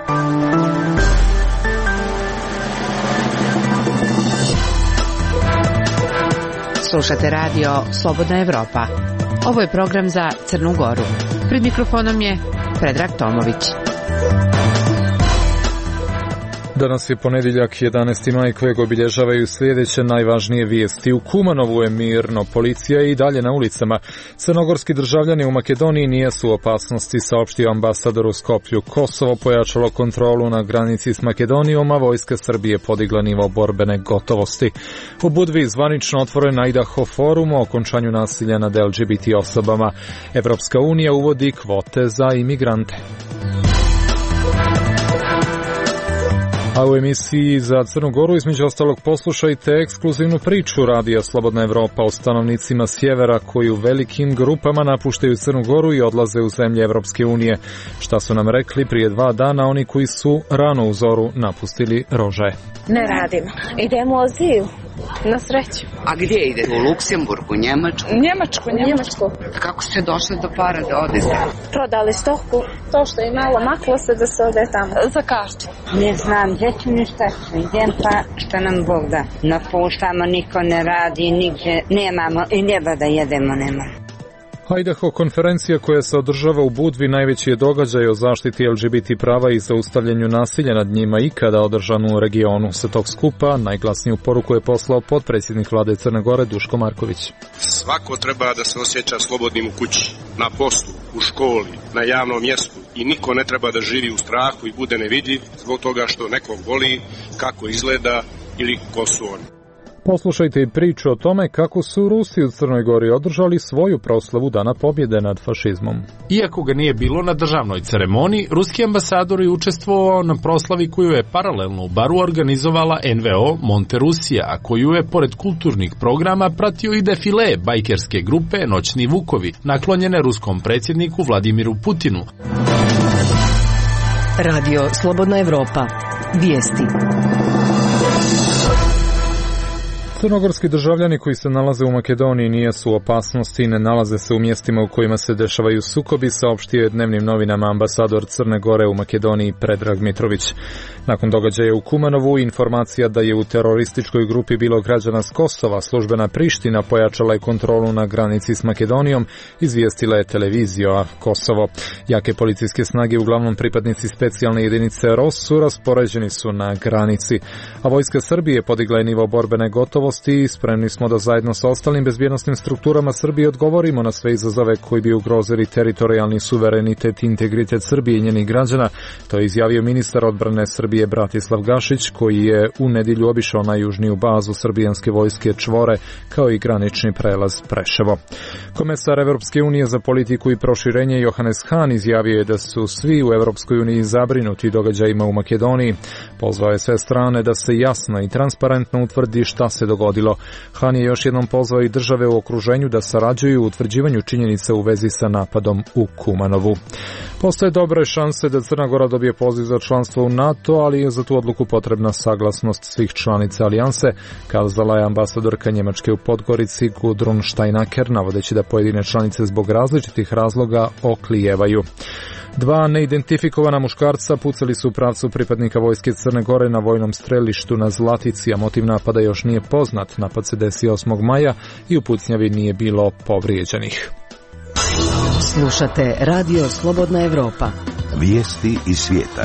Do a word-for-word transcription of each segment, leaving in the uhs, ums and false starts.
Slušate radio Slobodna Evropa. Ovo je program za Crnu Goru. Pred mikrofonom je Predrag Tomović. Danas je ponedjeljak, jedanaesti maj, kojeg obilježavaju sljedeće najvažnije vijesti. U Kumanovu je mirno, policija je i dalje na ulicama. Crnogorski državljani u Makedoniji nijesu u opasnosti, saopštio ambasador u Skoplju. Kosovo pojačalo kontrolu na granici s Makedonijom, a vojska Srbije podigla nivo borbene gotovosti. U Budvi zvanično otvoren Idaho forum o okončanju nasilja nad L G B T osobama. Evropska unija uvodi kvote za imigrante. A u emisiji za Crnu Goru između ostalog poslušajte ekskluzivnu priču radija Slobodna Evropa o stanovnicima sjevera koji u velikim grupama napuštaju Crnu Goru i odlaze u zemlje Evropske unije. Šta su nam rekli prije dva dana oni koji su rano u zoru napustili Rožaje? Ne radimo. Idemo u azil. Na sreću. A gdje idete? U Luksemburgu, Njemačku? Njemačku, Njemačku. Kako ste došli do para da odete? Prodali stoku, to što je malo maklo se da se ode tamo. Za kartu. Ne znam, gdje ću ništa ću. Idem pa što nam Bog da. Napuštamo, niko ne radi, nigdje nemamo i neba da jedemo nema. Idaho konferencija koja se održava u Budvi najveći je događaj o zaštiti L G B T prava i zaustavljanju nasilja nad njima ikada održan u regionu. Sa tog skupa najglasniju poruku je poslao potpredsjednik vlade Crne Gore Duško Marković. Svako treba da se osjeća slobodnim u kući, na poslu, u školi, na javnom mjestu i niko ne treba da živi u strahu i bude nevidljiv zbog toga što nekog voli, kako izgleda ili ko su oni. Poslušajte i priču o tome kako su Rusi u Crnoj Gori održali svoju proslavu Dana pobjede nad fašizmom. Iako ga nije bilo na državnoj ceremoniji, ruski ambasador je učestvovao na proslavi koju je paralelno u baru organizovala N V O Monte Rusija, a koju je pored kulturnih programa pratio i defile bajkerske grupe Noćni Vukovi, naklonjene ruskom predsjedniku Vladimiru Putinu. Radio Slobodna Evropa. Vijesti. Crnogorski državljani koji se nalaze u Makedoniji nijesu u opasnosti i ne nalaze se u mjestima u kojima se dešavaju sukobi, saopštio je dnevnim novinama ambasador Crne Gore u Makedoniji Predrag Mitrović. Nakon događaja u Kumanovu, informacija da je u terorističkoj grupi bilo građana s Kosova, službena Priština pojačala je kontrolu na granici s Makedonijom, izvijestila je televizija Kosovo. Jake policijske snage, uglavnom pripadnici specijalne jedinice R O S U, raspoređeni su na granici, a vojska Srbije podigla je nivo borbene gotovosti i spremni smo da zajedno sa ostalim bezbjednosnim strukturama Srbije odgovorimo na sve izazove koji bi ugrozili teritorijalni suverenitet i integritet Srbije i njenih građana. To je izjavio ministar odbrane Srbije Bratislav Gašić, koji je u nedjelju obišao najjužniju bazu srbijanske vojske Čvore, kao i granični prelaz Preševo. Komesar Evropske unije za politiku i proširenje Johannes Hahn izjavio je da su svi u Evropskoj uniji zabrinuti događajima u Makedoniji. Pozvao je sve strane da se jasno i transparentno utvrdi šta se dogodilo. Hahn je još jednom pozvao i države u okruženju da sarađuju u utvrđivanju činjenica u vezi sa napadom u Kumanovu. Postoje dobre šanse da Crna Gora dobije poziv za članstvo u NATO, ali je za tu odluku potrebna saglasnost svih članica alijanse, kazala je ambasadorka Njemačke u Podgorici Gudrun Steinaker, navodeći da pojedine članice zbog različitih razloga oklijevaju. Dva neidentifikovana muškarca pucali su u pravcu pripadnika vojske Crne Gore na vojnom strelištu na Zlatici, a motiv napada još nije poznat. Napad se desio osmog maja i u pucnjavi nije bilo povrijeđenih. Slušate Radio Slobodna Evropa. Vijesti iz svijeta.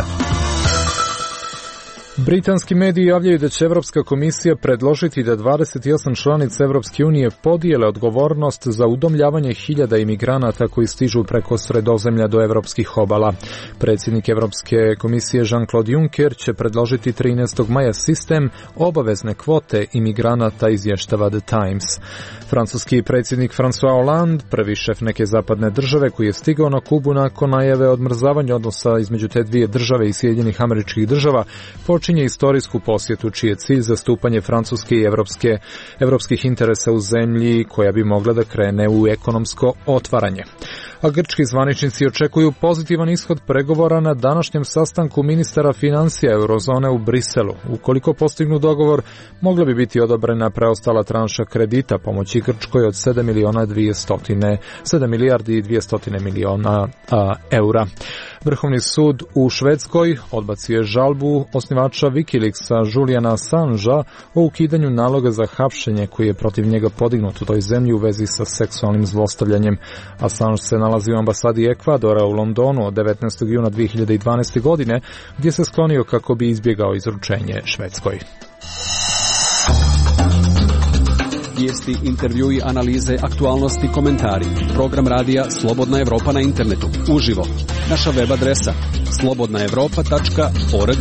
Britanski mediji javljaju da će Evropska komisija predložiti da dvadeset osam članica Evropske unije podijele odgovornost za udomljavanje hiljada imigranata koji stižu preko Sredozemlja do evropskih obala. Predsjednik Evropske komisije Jean-Claude Juncker će predložiti trinaestog maja sistem obavezne kvote imigranata, izvještava The Times. Francuski predsjednik François Hollande, prvi šef neke zapadne države koji je stigao na Kubu nakon najave odmrzavanja odnosa između te dvije države i Sjedinjenih Američkih Država, počinje istorijsku posjetu čiji je cilj zastupanje Francuske i evropske, evropskih interesa u zemlji koja bi mogla da krene u ekonomsko otvaranje. A grčki zvaničnici očekuju pozitivan ishod pregovora na današnjem sastanku ministara financija eurozone u Briselu. Ukoliko postignu dogovor, mogla bi biti odobrena preostala tranša kredita pomoći Grčkoj od sedam milijardi i dvjesto miliona a, eura. Vrhovni sud u Švedskoj odbacio je žalbu osnivača Wikileaksa Juliana Assangea o ukidanju naloga za hapšenje koji je protiv njega podignut u toj zemlji u vezi sa seksualnim zlostavljanjem. Assange se nalazi u ambasadi Ekvadora u Londonu od devetnaestog juna dve hiljade dvanaeste. godine, gdje se sklonio kako bi izbjegao izručenje Švedskoj. Vijesti, intervjui, analize, aktualnosti, komentari. Program radija Slobodna Evropa na internetu. Uživo. Naša web adresa slobodna evropa tačka org.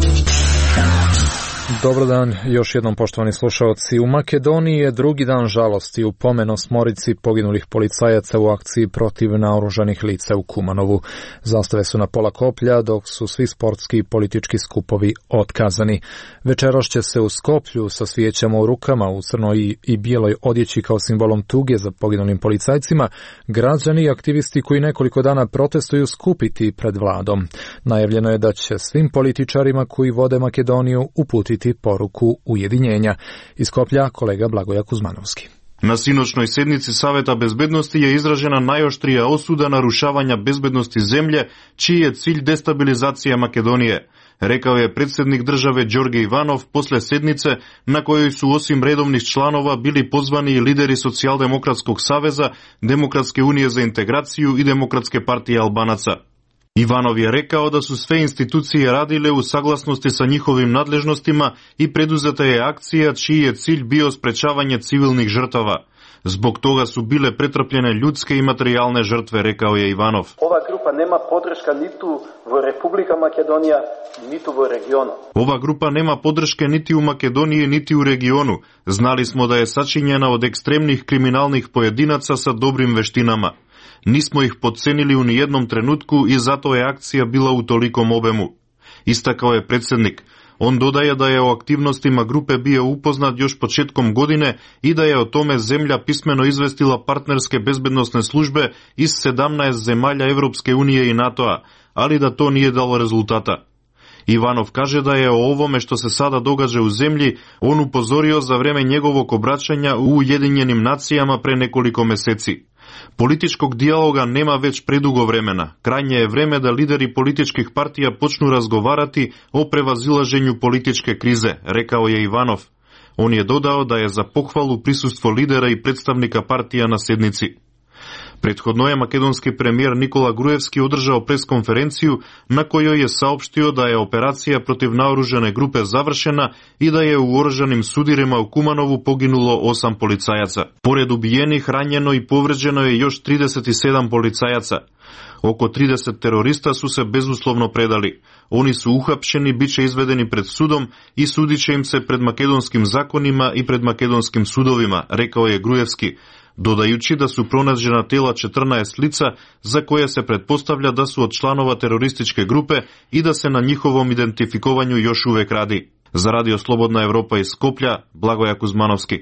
Dobar dan, još jednom poštovani slušalci. U Makedoniji je drugi dan žalosti u pomen osmorici poginulih policajaca u akciji protiv naoružanih lica u Kumanovu. Zastave su na pola koplja, dok su svi sportski i politički skupovi otkazani. Večeras će se u Skoplju sa svijećama u rukama u crnoj i bijeloj odjeći kao simbolom tuge za poginulim policajcima, građani i aktivisti koji nekoliko dana protestuju skupiti pred vladom. Najavljeno je da će svim političarima koji vode Makedoniju uputiti poruku ujedinjenja. Iz Skoplja kolega Blagoja Kuzmanovski. Na sinoćnoj sednici Saveta bezbednosti je izražena najoštrija osuda narušavanja bezbednosti zemlje, čiji je cilj destabilizacija Makedonije, rekao je predsjednik države Đorđe Ivanov posle sednice na kojoj su osim redovnih članova bili pozvani i lideri Socijaldemokratskog saveza, Demokratske unije za integraciju i Demokratske partije Albanaca. Ivanov je rekao da su sve institucije radile u saglasnosti sa njihovim nadležnostima i preduzeta je akcija čiji je cilj bio sprečavanje civilnih žrtava. Zbog toga su bile pretrpljene ljudske i materijalne žrtve, rekao je Ivanov. Ova grupa nema podrška niti u Republika Makedonija, niti u regionu. Ova grupa nema podrške niti u Makedoniji, niti u regionu. Znali smo da je sačinjena od ekstremnih kriminalnih pojedinaca sa dobrim veštinama. Nismo ih podcenili u nijednom trenutku i zato je akcija bila u tolikom obemu, istakao je predsjednik. On dodaje da je o aktivnostima grupe bio upoznat još početkom godine i da je o tome zemlja pismeno izvestila partnerske bezbednosne službe iz sedamnaest zemalja Evropske unije i NATO-a, ali da to nije dalo rezultata. Ivanov kaže da je o ovome što se sada događa u zemlji on upozorio za vreme njegovog obraćanja u Ujedinjenim nacijama pre nekoliko meseci. Političkog dijaloga nema već predugo vremena. Krajnje je vreme da lideri političkih partija počnu razgovarati o prevazilaženju političke krize, rekao je Ivanov. On je dodao da je za pohvalu prisustvo lidera i predstavnika partija na sednici. Prethodno je makedonski premijer Nikola Grujevski održao preskonferenciju na kojoj je saopštio da je operacija protiv naoružane grupe završena i da je u oružanim sudirima u Kumanovu poginulo osam policajaca. Pored ubijenih, ranjeno i povređeno je još trideset sedam policajaca. Oko trideset terorista su se bezuslovno predali. Oni su uhapšeni, bit će izvedeni pred sudom i sudit će im se pred makedonskim zakonima i pred makedonskim sudovima, rekao je Grujevski, dodajući da su pronađena tela četrnaest lica za koje se pretpostavlja da su od članova terorističke grupe i da se na njihovom identifikovanju još uvek radi. Za Radio Slobodna Evropa iz Skoplja, Blagoja Kuzmanovski.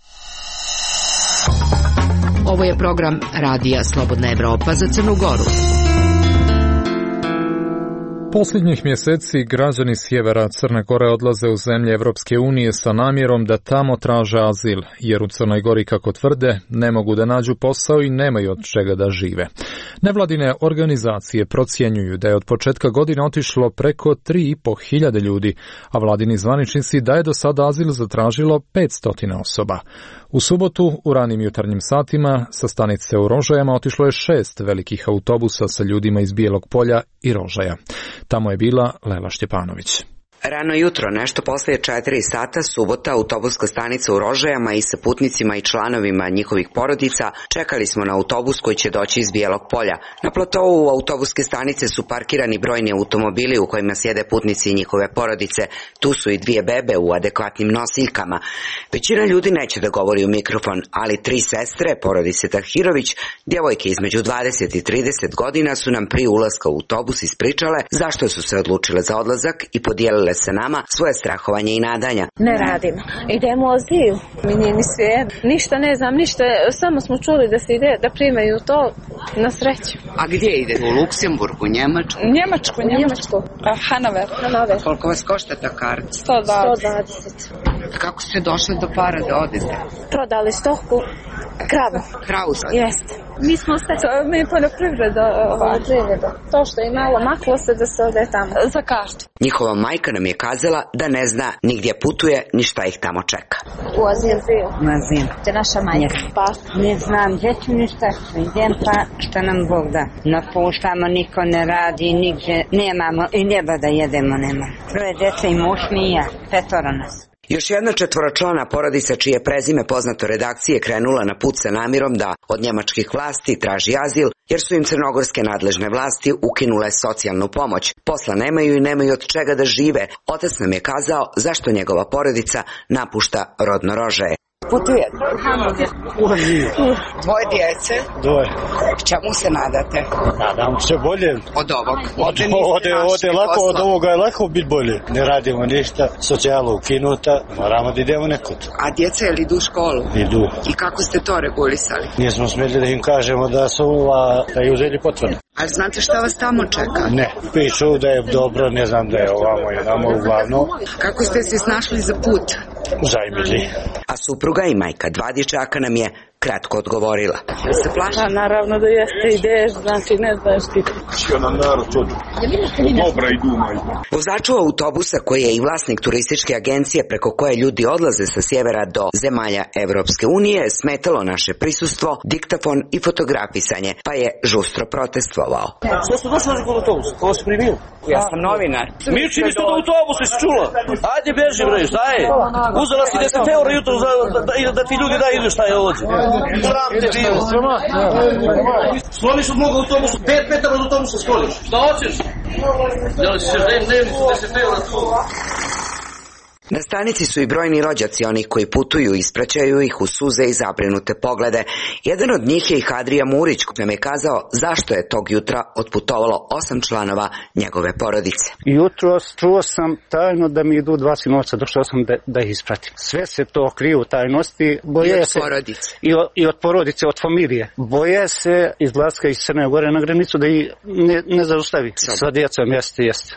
Ovo je program Radija Slobodna Evropa za Crnu Goru. Posljednjih mjeseci građani sjevera Crne Gore odlaze u zemlje Evropske unije sa namjerom da tamo traže azil, jer u Crnoj Gori, kako tvrde, ne mogu da nađu posao i nemaju od čega da žive. Nevladine organizacije procjenjuju da je od početka godine otišlo preko tri i po hiljade ljudi, a vladini zvaničnici da je do sada azil zatražilo petsto osoba. U subotu, u ranim jutarnjim satima, sa stanice u Rožajama otišlo je šest velikih autobusa sa ljudima iz Bijelog Polja i Rožaja. Tamo je bila Lela Štjepanović. Rano jutro, nešto poslije četiri sata, subota, autobuska stanica u Rožajama i sa putnicima i članovima njihovih porodica čekali smo na autobus koji će doći iz Bijelog Polja. Na platovu autobuske stanice su parkirani brojni automobili u kojima sjede putnici i njihove porodice. Tu su i dvije bebe u adekvatnim nosiljkama. Većina ljudi neće da govori u mikrofon, ali tri sestre, porodice Tahirović, djevojke između dvadeset i trideset godina, su nam prije ulaska u autobus ispričale zašto su se odlučile za odlazak i podijelile se nama svoje strahovanje i nadanja. Ne radimo. Idemo o azil. Mi nije ni svijet. Ništa ne znam, ništa. Samo smo čuli da se ide, da primaju to na sreću. A gdje ide? U Luksemburgu, Njemačku? Njemačku, Njemačku. Hanover. Hanover. Koliko vas košta ta karta? sto dvadeset. Kako ste došli do para da odete? Prodali stoku, kravu. Kravu sad? Jeste. Mi smo sve, mi poljoprivreda, poljoprivreda. To što je malo maklo se da se ode tamo za kartu. Njihova majka nam je kazala da ne zna ni gdje putuje, ni šta ih tamo čeka. U azil zil. U azil. To je naša majka. Pa. Ne znam, gdje ću ništa ću. Idem pa šta nam Bog da. Napuštamo, niko ne radi, nigdje nemamo i njeba da jedemo nema. Troje djece i muž mi i ja, petoro nas. Još jedna četvoročlana porodica čije prezime poznato redakcije krenula na put sa namirom da od njemačkih vlasti traži azil, jer su im crnogorske nadležne vlasti ukinule socijalnu pomoć. Posla nemaju i nemaju od čega da žive. Otac nam je kazao zašto njegova porodica napušta rodno Rožaje. Putujete? Dvoje djece? Dvoje. Čemu se nadate? Nadam se bolje. Od ovog? Od, ode, ode lako, od ovoga je lako biti bolje. Ne radimo ništa, socijala ukinuta, moramo da idemo nekud. A djeca je li idu u školu? Idu. I kako ste to regulisali? Nismo smjeli da im kažemo da su ova, da je uzeli potvrdu. Ali znate šta vas tamo čeka? Ne, pišu da je dobro, ne znam da je ovamo i namo uglavnom. Kako ste se snašli za put? Zajmili. A supruga i majka dva dječaka nam je kratko odgovorila. Se plaša? Pa naravno da jeste, ideš, znači ne znaš ti. Što nam narod čudu? Dobra i dumaj. Vozaču autobusa koji je i vlasnik turističke agencije preko koje ljudi odlaze sa sjevera do zemalja Evropske unije smetalo naše prisustvo, diktafon i fotografisanje, pa je žustro protestvovao. Što ste došli kod autobusa? Ko si primio? Ja sam novinar. Miči ništa do autobusa, si čula? Ajde beži bre, šta je? Uzela si deset eura jutro da, da, da ti ljudi da idu šta je ovdje. Sram te bilo. Skloniš od moga autobusa, pet metara od autobusa skloniš. Šta hoćeš? Jel si se dnevnicu deset eura tu? Na stanici su i brojni rođaci onih koji putuju i ispraćaju ih u suze i zabrinute poglede. Jedan od njih je i Hadrija Murić, koji nam je kazao zašto je tog jutra otputovalo osam članova njegove porodice. Jutro čuo sam tajno da mi idu dva sinovca, došao sam da, da ih ispratim. Sve se to krije u tajnosti. Boje I od se, porodice. I od, I od porodice, od familije. Boje se izlaska iz Crne Gore na granicu da ih ne, ne zaustavi. Sa djecom, jeste, jeste.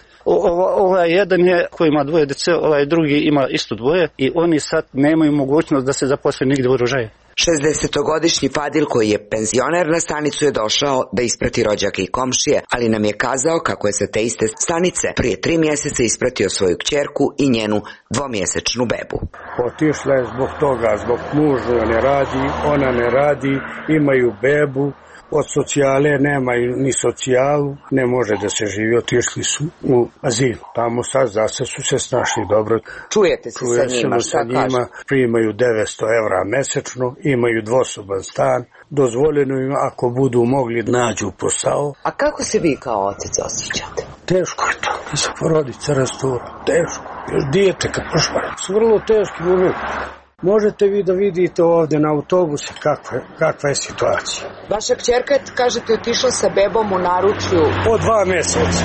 Ovaj jedan je koji ima dvoje djece, ovaj drugi ima isto dvoje i oni sad nemaju mogućnost da se zaposle nigdje u Rožaje. šezdesetogodišnji Fadil koji je penzioner na stanicu je došao da isprati rođake i komšije, ali nam je kazao kako je sa te iste stanice prije tri mjeseca ispratio svoju kćerku i njenu dvomjesečnu bebu. Otišla je zbog toga, zbog muža ne radi, ona ne radi, imaju bebu. Od socijale nemaju ni socijalu, ne može da se živi, otišli su u azil. Tamo sad zase su se snašli dobro. Čujete se Čuje sa njima, šta njima, primaju devetsto evra mesečno, imaju dvosoban stan, dozvoljeno im ako budu mogli nađu posao. A kako se vi kao otac osjećate? Teško je to, da se porodica rastura, teško. Još dijete kad prošpara, su vrlo teški momenti. Možete vi da vidite ovdje na autobusu kakva, kakva je situacija. Vaša kćerka, kažete, otišla sa bebom u naručju? Po dva mjeseca.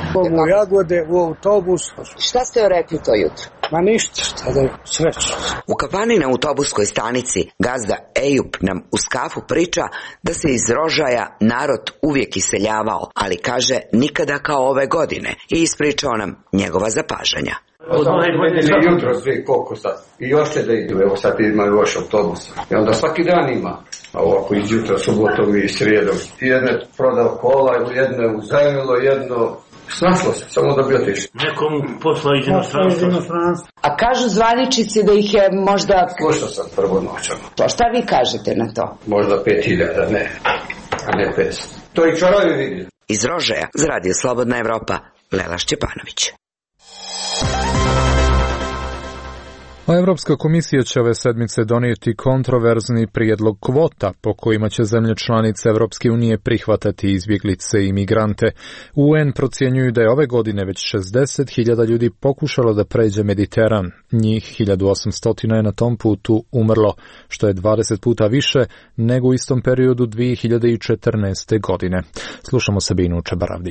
U Jagode, u autobus. Šta ste joj rekli to jutro? Ma ništa, šta da je srećno. U kafani na autobuskoj stanici gazda Ejup nam uz kafu priča da se iz Rožaja narod uvijek iseljavao, ali kaže nikada kao ove godine i ispričao nam njegova zapažanja. Od ove godine jutro svi koliko sad. I još će da idu, evo sad ima još autobusa. I onda svaki dan ima. A ovako iz jutra, subotom i srijedom. Jedno je prodao kola, jedno je uzajmilo, jedno... Snašlo se, samo da bi otišli. Nekom posla iz inostranstva. A kažu zvaničici da ih je možda... Slušao sam prvo noćano. To šta vi kažete na to? Možda pet hiljada, ne. A ne petsto. To i čaravi vidi. Iz Rožaja za Radio Slobodna Evropa, Lela Šćepanović. A Evropska komisija će ove sedmice donijeti kontroverzni prijedlog kvota po kojima će zemlje članice Evropske unije prihvatati izbjeglice i migrante. U en procjenjuju da je ove godine već šezdeset hiljada ljudi pokušalo da pređe Mediteran. Njih hiljadu osamsto je na tom putu umrlo, što je dvadeset puta više nego u istom periodu dvije hiljade četrnaeste. godine. Slušamo Sabinu Čebaravdić.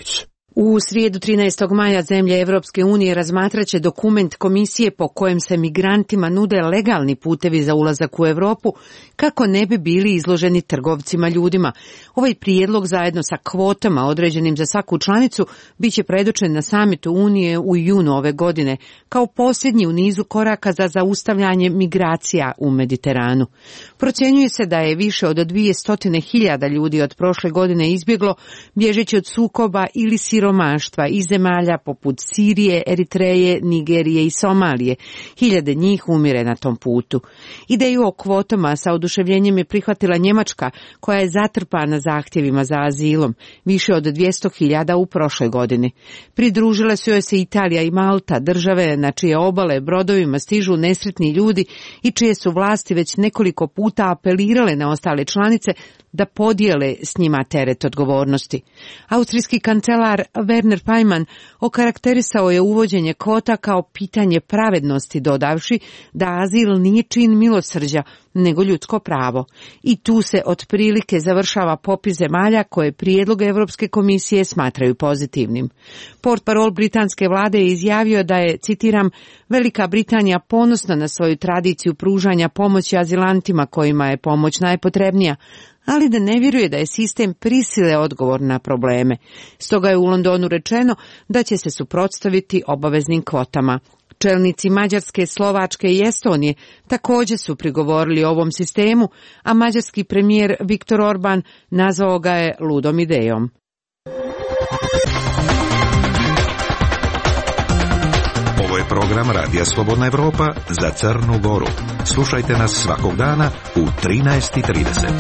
U srijedu trinaestog maja zemlje Evropske unije razmatraće dokument komisije po kojem se migrantima nude legalni putevi za ulazak u Europu kako ne bi bili izloženi trgovcima ljudima. Ovaj prijedlog zajedno sa kvotama određenim za svaku članicu biće predočen na samitu Unije u junu ove godine kao posljednji u nizu koraka za zaustavljanje migracija u Mediteranu. Procjenjuje se da je više od dvjesto hiljada ljudi od prošle godine izbjeglo bježeći od sukoba ili siromaštva iz zemalja poput Sirije, Eritreje, Nigerije i Somalije. Hiljade njih umire na tom putu. Ideju o kvotama sa oduševljenjem je prihvatila Njemačka, koja je zatrpana zahtjevima za azilom, više od dvjesto hiljada u prošloj godini. Pridružile su joj se Italija i Malta, države na čije obale brodovima stižu nesretni ljudi i čije su vlasti već nekoliko puta apelirale na ostale članice da podijele s njima teret odgovornosti. Austrijski kancelar Werner Pajman okarakterisao je uvođenje kvota kao pitanje pravednosti, dodavši da azil nije čin milosrđa, nego ljudsko pravo. I tu se otprilike završava popis zemalja koje prijedlog Europske komisije smatraju pozitivnim. Portparol britanske vlade je izjavio da je, citiram, Velika Britanija ponosna na svoju tradiciju pružanja pomoći azilantima kojima je pomoć najpotrebnija, ali da ne vjeruje da je sistem prisile odgovor na probleme. Stoga je u Londonu rečeno da će se suprotstaviti obaveznim kvotama. Čelnici Mađarske, Slovačke i Estonije također su prigovorili ovom sistemu, a mađarski premijer Viktor Orban nazvao ga je ludom idejom. Ovo je program Radija Slobodna Evropa za Crnu Goru. Slušajte nas svakog dana u trinaest i trideset.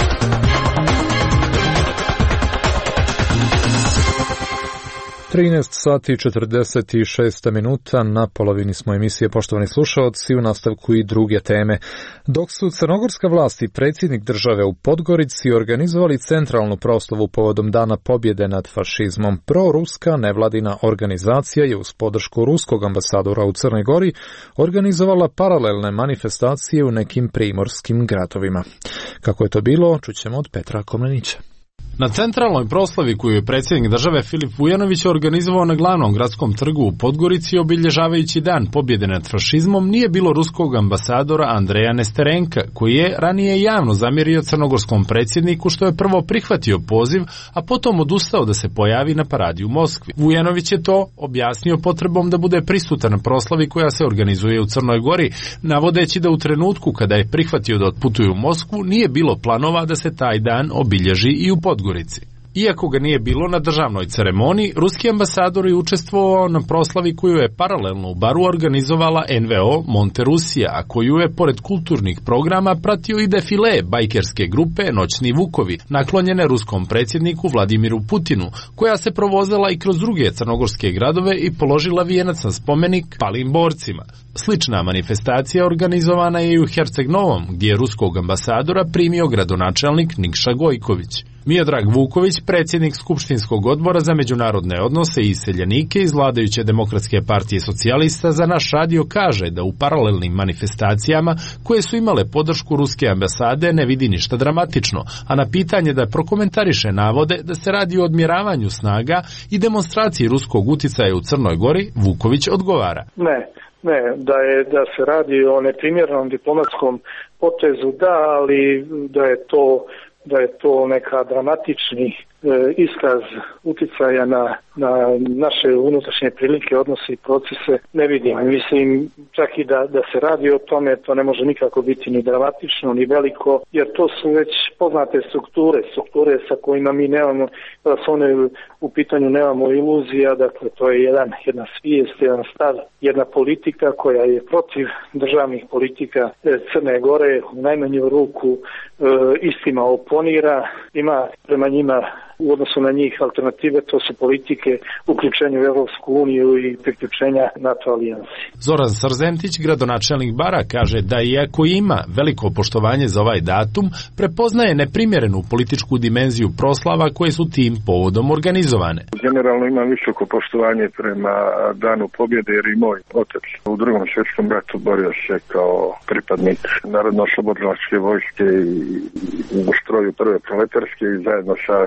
trinaest sati i četrdeset šest minuta, na polovini smo emisije, poštovani slušaoci, u nastavku i druge teme. Dok su crnogorska vlast i predsjednik države u Podgorici organizovali centralnu proslavu povodom Dana pobjede nad fašizmom, proruska nevladina organizacija je uz podršku ruskog ambasadora u Crnoj Gori organizovala paralelne manifestacije u nekim primorskim gradovima. Kako je to bilo, čućemo od Petra Komlenića. Na centralnoj proslavi koju je predsjednik države Filip Vujanović organizovao na glavnom gradskom trgu u Podgorici obilježavajući Dan pobjede nad fašizmom nije bilo ruskog ambasadora Andreja Nesterenka, koji je ranije javno zamjerio crnogorskom predsjedniku što je prvo prihvatio poziv, a potom odustao da se pojavi na paradi u Moskvi. Vujanović je to objasnio potrebom da bude prisutan na proslavi koja se organizuje u Crnoj Gori, navodeći da u trenutku kada je prihvatio da otputuje u Moskvu nije bilo planova da se taj dan obilježi i u Podgorici. Iako ga nije bilo na državnoj ceremoniji, ruski ambasador je učestvovao na proslavi koju je paralelno u baru organizovala en ve o Monterusija, a koju je pored kulturnih programa pratio i defile bajkerske grupe Noćni Vukovi, naklonjene ruskom predsjedniku Vladimiru Putinu, koja se provozala i kroz druge crnogorske gradove i položila vijenac na spomenik palim borcima. Slična manifestacija organizovana je i u Herceg Novom, gdje je ruskog ambasadora primio gradonačelnik Nikša Gojković. Miodrag Vuković, predsjednik Skupštinskog odbora za međunarodne odnose i iseljenike iz vladajuće Demokratske partije socijalista, za naš radio kaže da u paralelnim manifestacijama koje su imale podršku ruske ambasade ne vidi ništa dramatično, a na pitanje da prokomentariše navode da se radi o odmjeravanju snaga i demonstraciji ruskog utjecaja u Crnoj Gori, Vuković odgovara. Ne, ne, da je da se radi o neprimjernom diplomatskom potezu, da, ali da je to da je to neka dramatični e, iskaz utjecaja na, na naše unutrašnje prilike, odnose i procese ne vidim. Mislim, čak i da, da se radi o tome, to ne može nikako biti ni dramatično, ni veliko, jer to su već poznate strukture, strukture sa kojima mi nemamo, da su one u pitanju nemamo iluzija, dakle to je jedan, jedna svijest, jedan stav, jedna politika koja je protiv državnih politika Crne Gore, u najmanju ruku e, istima oponira, ima prema njima u odnosu na njih alternative, to su politike uključenja u Evropsku uniju i priključenja NATO alijansi. Zoran Srzentić, gradonačelnik Bara, kaže da iako ima veliko poštovanje za ovaj datum, prepoznaje neprimjerenu političku dimenziju proslava koje su tim povodom organizovane. Generalno imam visoko poštovanje prema Danu pobjede, jer i moj otac u drugom svjetskom ratu borio se kao pripadnik Narodno-oslobodilačke vojske i u stroju prve proletarske i zajedno sa členom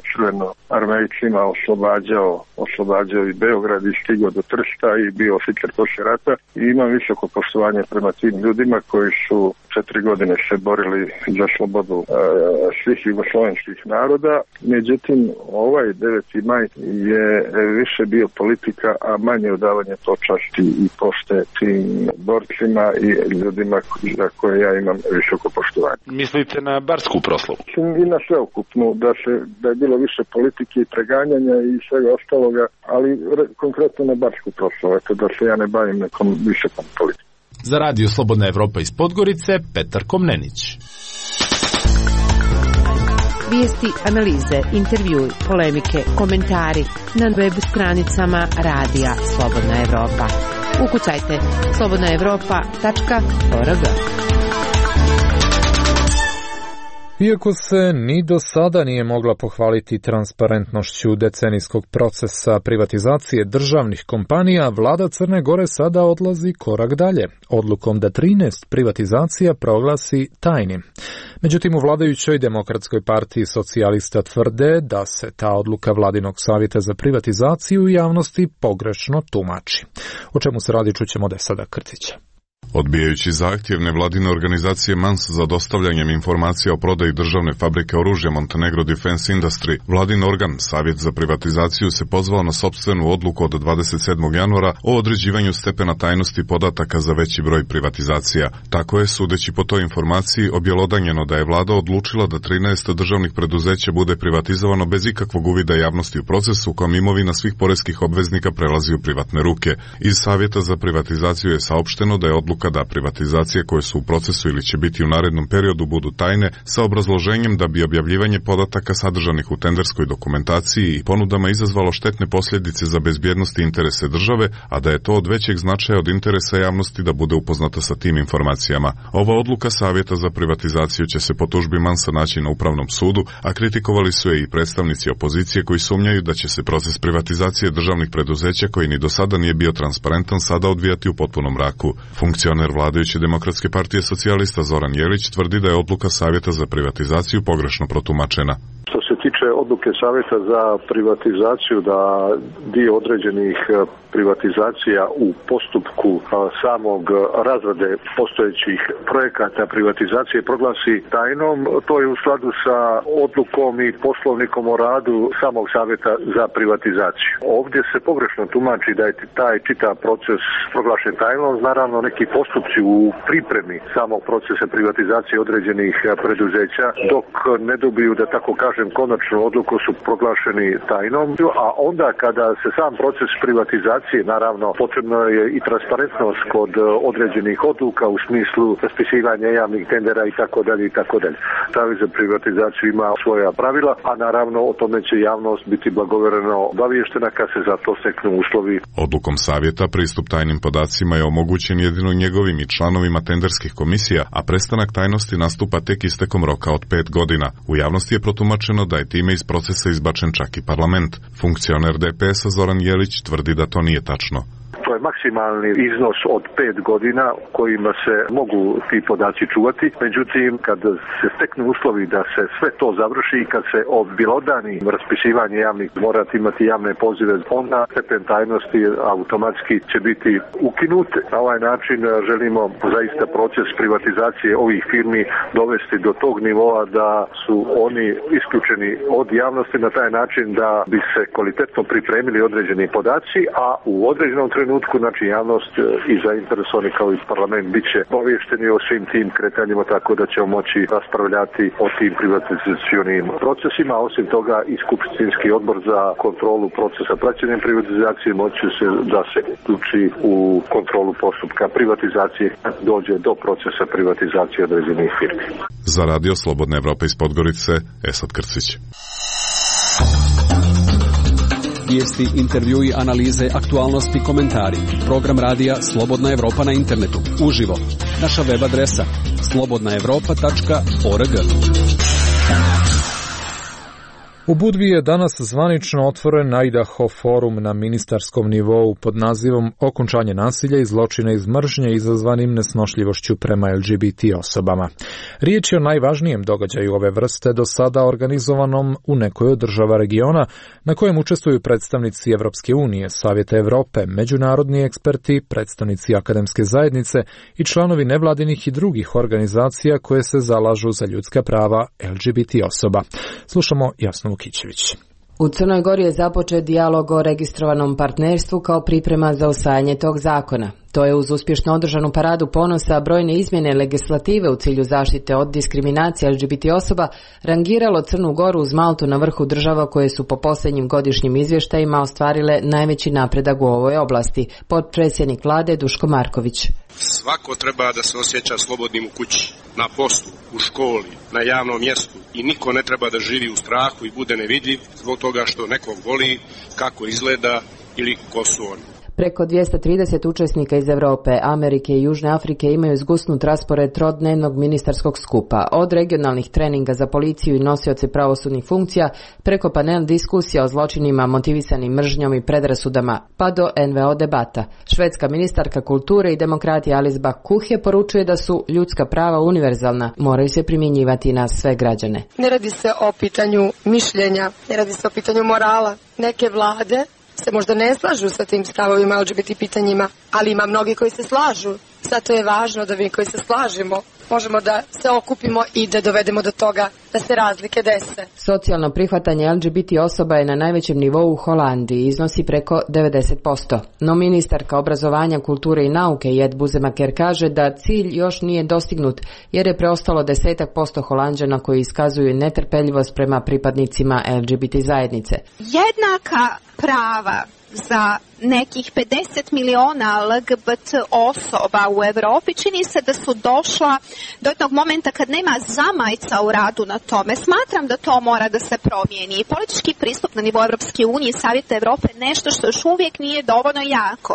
Armejcima oslobađao, oslobađao i Beograd i stigao do Trsta i bio oficir poslije rata. I imam visoko poštovanje prema tim ljudima koji su četiri godine se borili za slobodu e, svih jugoslovenskih naroda. Međutim, ovaj deveti maj je više bio politika, a manje odavanje počasti i pošte tim borcima i ljudima za koje ja imam visoko poštovanje. Mislite na barsku proslavu? I na sveukupnu, da, se, da je bilo više politike i preganjanja i svega ostaloga, ali re, konkretno na barsku proslavu, eto da se ja ne bavim nekom visokom politikom. Za Radio Slobodna Evropa iz Podgorice, Petar Komnenić. Vijesti, analize, intervjui, polemike, komentari na web stranicama Radija Slobodna Evropa. Ukucajte slobodna evropa tačka org. Iako se ni do sada nije mogla pohvaliti transparentnošću decenijskog procesa privatizacije državnih kompanija, vlada Crne Gore sada odlazi korak dalje, odlukom da trinaest privatizacija proglasi tajnim. Međutim, u vladajućoj Demokratskoj partiji socijalista tvrde da se ta odluka Vladinog savjeta za privatizaciju u javnosti pogrešno tumači. O čemu se radi, čućemo od Esada Krcića. Odbijajući zahtjev nevladine organizacije Mans za dostavljanjem informacija o prodaji državne fabrike oružja Montenegro Defense Industry, vladin organ Savjet za privatizaciju se pozvao na sopstvenu odluku od dvadeset sedmog januara o određivanju stepena tajnosti podataka za veći broj privatizacija. Tako je, sudeći po toj informaciji, objelodanjeno da je vlada odlučila da trinaest državnih preduzeća bude privatizovano bez ikakvog uvida javnosti u procesu, kom imovina svih poreskih obveznika prelazi u privatne ruke. Iz Savjeta za privatizaciju je saopšteno da je odluka da privatizacije koje su u procesu ili će biti u narednom periodu budu tajne, sa obrazloženjem da bi objavljivanje podataka sadržanih u tenderskoj dokumentaciji i ponudama izazvalo štetne posljedice za bezbjednost i interese države, a da je to od većeg značaja od interesa javnosti da bude upoznata sa tim informacijama. Ova odluka Savjeta za privatizaciju će se po tužbi Mansa naći na Upravnom sudu, a kritikovali su je i predstavnici opozicije koji sumnjaju da će se proces privatizacije državnih preduzeća, koji ni do sada nije bio transparentan, sada odvijati u potpunom mraku. Funkcioner vladajuće Demokratske partije socijalista Zoran Jelić tvrdi da je odluka Savjeta za privatizaciju pogrešno protumačena. Što se tiče odluke Savjeta za privatizaciju da dio određenih privatizacija u postupku samog razrade postojećih projekata privatizacije proglasi tajnom, to je u skladu sa odlukom i poslovnikom o radu samog Savjeta za privatizaciju. Ovdje se pogrešno tumači da je taj čitav proces proglašen tajnom, naravno neki postupci u pripremi samog procesa privatizacije određenih preduzeća, dok ne dobiju, da tako kažem, konačnu odluku, su proglašeni tajnom, a onda kada se sam proces privatizacije, naravno potrebno je i transparentnost kod određenih odluka u smislu raspisivanja javnih tendera i tako dalje i tako dalje. Savjet za privatizaciju ima svoja pravila, a naravno o tome će javnost biti blagovremeno obaviještena kad se za to steknu uslovi. Odlukom Savjeta pristup tajnim podacima je omogućen jedino njegovim i članovima tenderskih komisija, a prestanak tajnosti nastupa tek istekom roka od pet godina. U javnosti je protumačeno da je time iz procesa izbačen čak i parlament. Funkcioner D P S-a Zoran Jelić tvrdi da to nije tačno. To je maksimalni iznos od pet godina kojima se mogu ti podaci čuvati. Međutim, kad se steknu uslovi da se sve to završi i kad se objelodani raspisivanje javnih, morati imati javne pozive, onda stepen tajnosti automatski će biti ukinut. Na ovaj način želimo zaista proces privatizacije ovih firmi dovesti do tog nivoa da su oni isključeni od javnosti na taj način da bi se kvalitetno pripremili određeni podaci, a u određenom trenutku znači javnost i zainteresovani kao i parlament bit će obavješteni o svim tim kretanjima, tako da ćemo moći raspravljati o tim privatizacionim procesima. Osim toga i skupštinski odbor za kontrolu procesa praćenja privatizacije moći se da se uključi u kontrolu postupka privatizacije kad dođe do procesa privatizacije određenih firmi. Za Radio Slobodna Evropa iz Podgorice, Esad Krcić. Vijesti, intervjui, analize, aktualnosti, komentari. Program radija Slobodna Evropa na internetu. Uživo. Naša web adresa slobodna evropa tačka org. U Budvi je danas zvanično otvoren Idaho forum na ministarskom nivou pod nazivom Okončanje nasilja i zločina iz mržnje izazvanim nesnošljivošću prema L G B T osobama. Riječ je o najvažnijem događaju ove vrste do sada organizovanom u nekoj od država regiona, na kojem učestvuju predstavnici Evropske unije, Savjeta Evrope, međunarodni eksperti, predstavnici akademske zajednice i članovi nevladinih i drugih organizacija koje se zalažu za ljudska prava L G B T osoba. Slušamo Jasnu Vukićević. U Crnoj Gori je započet dijalog o registrovanom partnerstvu kao priprema za usvajanje tog zakona. To je uz uspješno održanu paradu ponosa brojne izmjene legislative u cilju zaštite od diskriminacije L G B T osoba rangiralo Crnu Goru uz Maltu na vrhu država koje su po posljednjim godišnjim izvještajima ostvarile najveći napredak u ovoj oblasti, potpredsjednik vlade Duško Marković. Svako treba da se osjeća slobodnim u kući, na poslu, u školi, na javnom mjestu i niko ne treba da živi u strahu i bude nevidljiv zbog toga što nekog voli, kako izgleda ili ko su oni. Preko dvjesto trideset učesnika iz Europe, Amerike i Južne Afrike imaju zgusnut raspored trodnevnog ministarskog skupa, od regionalnih treninga za policiju i nosioce pravosudnih funkcija, preko panel diskusija o zločinima motivisanim mržnjom i predrasudama, pa do N V O debata. Švedska ministarka kulture i demokratije Alice Bah Kuhje poručuje da su ljudska prava univerzalna, moraju se primjenjivati na sve građane. Ne radi se o pitanju mišljenja, ne radi se o pitanju morala. Neke vlade se možda ne slažu sa tim stavovima L G B T pitanjima, ali ima mnogi koji se slažu. Zato je važno da mi koji se slažemo možemo da se okupimo i da dovedemo do toga da se razlike dese. Socijalno prihvatanje L G B T osoba je na najvećem nivou u Holandiji, iznosi preko devedeset posto. No ministarka obrazovanja, kulture i nauke Jet Buzemaker kaže da cilj još nije dostignut jer je preostalo desetak posto Holanđana koji iskazuju netrpeljivost prema pripadnicima L G B T zajednice. Jednaka prava za nekih pedeset miliona L G B T osoba u Europi čini se da su došla do jednog momenta kad nema zamajca u radu na tome. Smatram da to mora da se promijeni. Politički pristup na nivou Europske unije i Savjeta Europe je nešto što još uvijek nije dovoljno jako.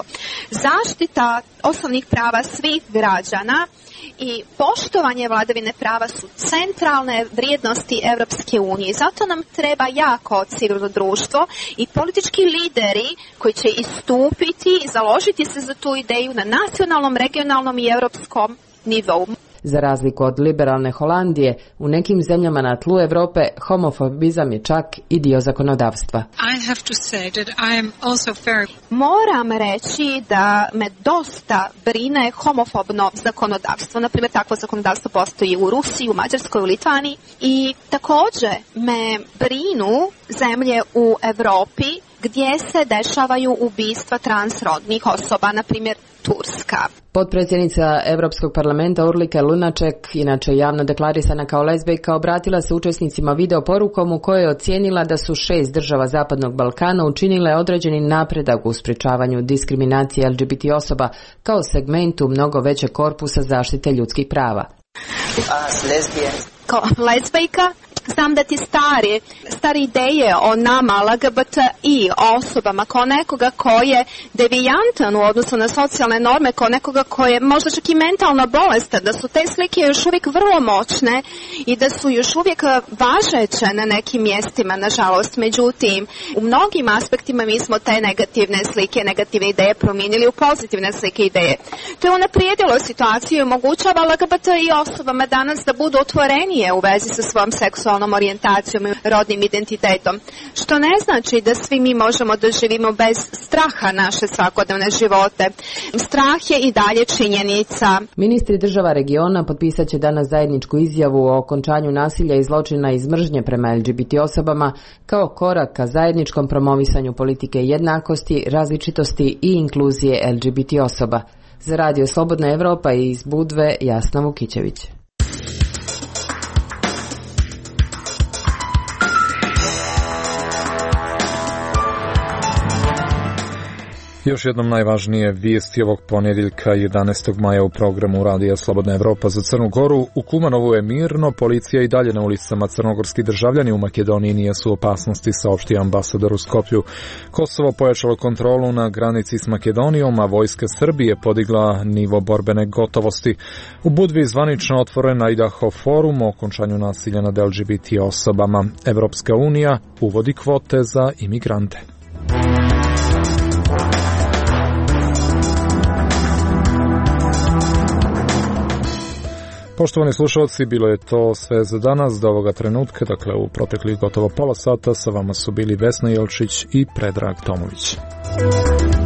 Zaštita osnovnih prava svih građana i poštovanje vladavine prava su centralne vrijednosti Europske unije. Zato nam treba jako civilno društvo i politički lideri koji će istupiti i založiti se za tu ideju na nacionalnom, regionalnom i europskom nivou. Za razliku od liberalne Holandije, u nekim zemljama na tlu Europe homofobizam je čak i dio zakonodavstva. I have to say that I am also very... Moram reći da me dosta brine homofobno zakonodavstvo. Naprimjer, takvo zakonodavstvo postoji u Rusiji, u Mađarskoj, u Litvaniji. I također me brinu zemlje u Europi gdje se dešavaju ubistva transrodnih osoba, na primjer Turska. Potpredsjednica Europskog parlamenta Urlike Lunaček, inače javno deklarisana kao lezbijka, obratila se učesnicima video porukom u kojoj je ocijenila da su šest država Zapadnog Balkana učinile određeni napredak u sprječavanju diskriminacije L G B T osoba kao segmentu mnogo većeg korpusa zaštite ljudskih prava. Kao lezbijka znam da ti stari, stari ideje o nama L G B T I osobama kao nekoga ko je devijantan u odnosu na socijalne norme, kao nekoga ko je možda čak i mentalno bolestan, da su te slike još uvijek vrlo moćne i da su još uvijek važeće na nekim mjestima, nažalost. Međutim, u mnogim aspektima mi smo te negativne slike, negativne ideje promijenili u pozitivne slike i ideje. To je unaprijedilo situaciju i omogućava L G B T I osobama danas da budu otvorenije u vezi sa svojom seksualnom orijentacijom i rodnim identitetom. Što ne znači da svi mi možemo da živimo bez straha naše svakodnevne živote. Strah je i dalje činjenica. Ministri država regiona potpisat će danas zajedničku izjavu o okončanju nasilja i zločina iz mržnje prema L G B T osobama kao korak ka zajedničkom promovisanju politike jednakosti, različitosti i inkluzije L G B T osoba. Za Radio Slobodna Evropa i iz Budve, Jasna Vukićević. Još jednom najvažnije vijesti ovog ponedjeljka jedanaestog maja u programu Radija Slobodna Evropa za Crnu Goru. U Kumanovu je mirno, policija i dalje na ulicama. Crnogorski državljani u Makedoniji nisu u opasnosti, saopštio ambasador u Skoplju. Kosovo pojačalo kontrolu na granici s Makedonijom, a vojska Srbije podigla nivo borbene gotovosti. U Budvi zvanično otvoren Idaho forum o okončanju nasilja nad L G B T osobama. Evropska unija uvodi kvote za imigrante. Poštovani slušalci, bilo je to sve za danas do ovoga trenutka, dakle u proteklih gotovo pola sata sa vama su bili Vesna Jelčić i Predrag Tomović.